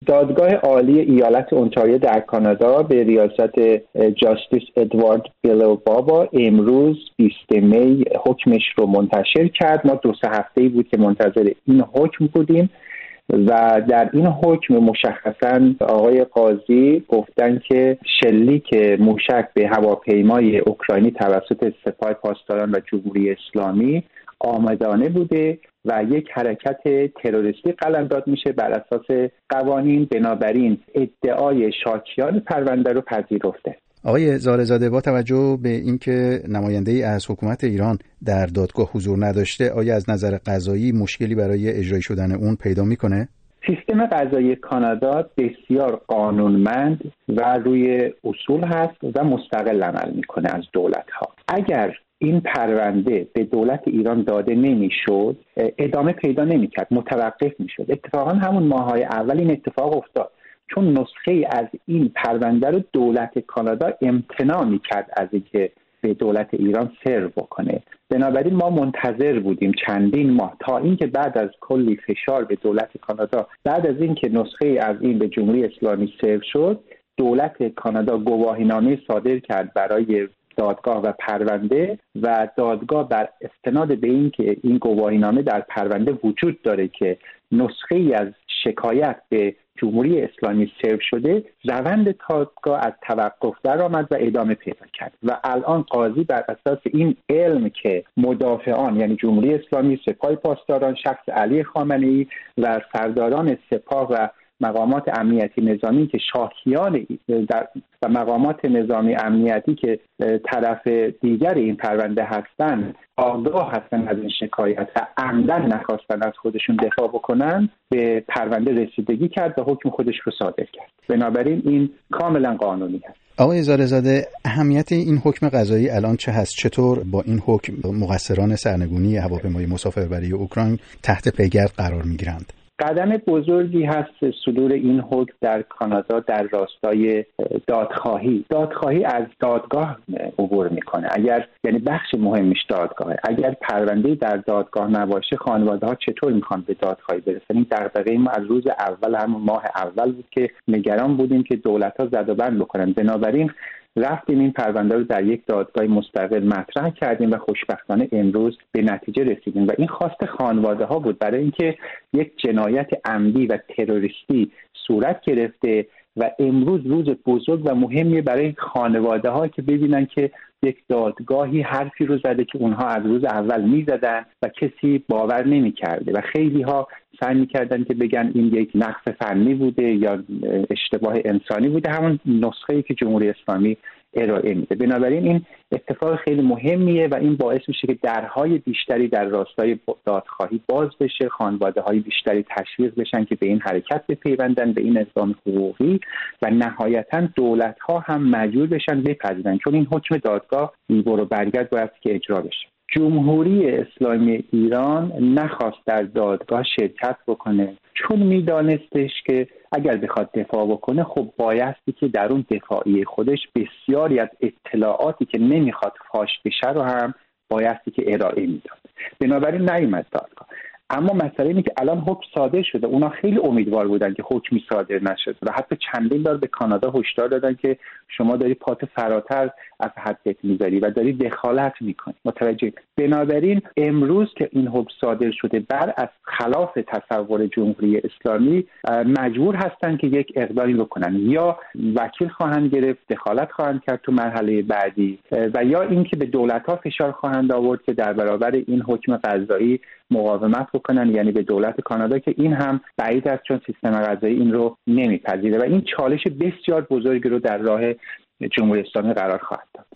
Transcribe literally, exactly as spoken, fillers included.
دادگاه عالی ایالت اونتاریو در کانادا به ریاست جاستیس ادوارد بیلوبابا امروز بیست می حکمش رو منتشر کرد. ما دو سه هفته‌ای بود که منتظر این حکم بودیم و در این حکم مشخصاً آقای قاضی گفتن که شلیک موشک به هواپیمای اوکراینی توسط سپاه پاسداران و جمهوری اسلامی آمدانه بوده و یک حرکت تروریستی قلمداد میشه بر اساس قوانین. بنابراین ادعای شاکیان پرونده رو پذیرفته. آقای زارع‌زاده، با توجه به اینکه نماینده‌ای از حکومت ایران در دادگاه حضور نداشته، آیا از نظر قضایی مشکلی برای اجرایی شدن اون پیدا میکنه؟ سیستم قضایی کانادا بسیار قانونمند و روی اصول هست و مستقل عمل میکنه از دولت‌ها. اگر این پرونده به دولت ایران داده نمیشد، ادامه پیدا نمیکرد، متوقف میشد. اتفاقا همون ماه‌های اول این اتفاق افتاد، چون نسخه از این پرونده رو دولت کانادا امتناع میکرد از اینکه به دولت ایران سرو بکنه. بنابراین ما منتظر بودیم چندین ماه تا اینکه بعد از کلی فشار به دولت کانادا، بعد از اینکه نسخه از این به جمهوری اسلامی سرو شد، دولت کانادا گواهینامه صادر کرد برای دادگاه و پرونده و دادگاه بر استناد به این که این گواهینامه در پرونده وجود داره که نسخه ای از شکایت به جمهوری اسلامی سرو شده، روند دادگاه از توقف درآمد و ادامه پیدا کرد و الان قاضی بر اساس این علم که مدافعان یعنی جمهوری اسلامی، سپاه پاسداران، شخص علی خامنه‌ای و سرداران سپاه و مقامات امنیتی نظامی که شاکیان در و مقامات نظامی امنیتی که طرف دیگر این پرونده هستند آگاه هستند از این شکایت و عمدن نخواستن از خودشون دفاع بکنن، به پرونده رسیدگی کرد و حکم خودش رو صادر کرد. بنابراین این کاملا قانونی هست. آقای زارع‌زاده، اهمیت این حکم قضایی الان چه هست؟ چطور با این حکم مقصران سرنگونی هواپیمای مسافربری اوکراین تحت پیگرد قرار میگیرند؟ قدم بزرگی هست صدور این حکم در کانادا در راستای دادخواهی. دادخواهی از دادگاه عبور میکنه. اگر یعنی بخش مهمش دادگاهه. اگر پرونده در دادگاه نباشه، خانواده‌ها چطور میخوان به دادخواهی برسن؟ این دغدغه ما از روز اول، همون ماه اول بود که نگران بودیم که دولت‌ها زد و بند بکنن. بنابراین رفتیم این پرونده رو در یک دادگاه مستقل مطرح کردیم و خوشبختانه امروز به نتیجه رسیدیم و این خواست خانواده ها بود، برای اینکه یک جنایت عمدی و تروریستی صورت گرفته و امروز روز بزرگ و مهمی برای خانواده ها که ببینن که یک دادگاهی حرفی رو زده که اونها از روز اول میزدن و کسی باور نمی‌کرده و خیلی ها سعی می‌کردن که بگن این یک نقص فنی بوده یا اشتباه انسانی بوده، همون نسخه‌ای که جمهوری اسلامی ارائه میده. بنابراین این اتفاق خیلی مهمیه و این باعث میشه که درهای بیشتری در راستای دادخواهی باز بشه، خانواده‌های بیشتری تشویق بشن که به این حرکت بپیوندن، به این نظام حقوقی، و نهایتاً دولت‌ها هم مجبور بشن بپذیرن، چون این حکم دادگاه بی برو برگرد باید که اجرا بشه. جمهوری اسلامی ایران نخواست در دادگاه شرکت بکنه چون میدانستش که اگر بخواد دفاع بکنه خب بایستی که در اون دفاعی خودش بسیاری از اطلاعاتی که نمیخواد فاش بشه رو هم بایستی که ارائه میداد. بنابراین نیامد دادگاه. اما مسئله اینه که الان حکم صادر شده. اونا خیلی امیدوار بودن که حکمی صادر نشد و حتی چندین بار به کانادا هشدار دادن که شما داری پات فراتر از حدت میذاری و داری دخالت میکنی. متوجه؟ بنابراین امروز که این حکم صادر شده بر از خلاف تصور جمهوری اسلامی، مجبور هستن که یک اقدامی بکنن، یا وکیل خواهند گرفت، دخالت خواهند کرد تو مرحله بعدی، و یا اینکه به دولت‌ها فشار خواهند آورد که در برابر این حکم قضایی مقاومت بکنن، یعنی به دولت کانادا، که این هم بعید است چون سیستم قضایی این رو نمیپذیره و این چالش بسیار بزرگی رو در راه جمهوری اسلامی قرار خواهد داد.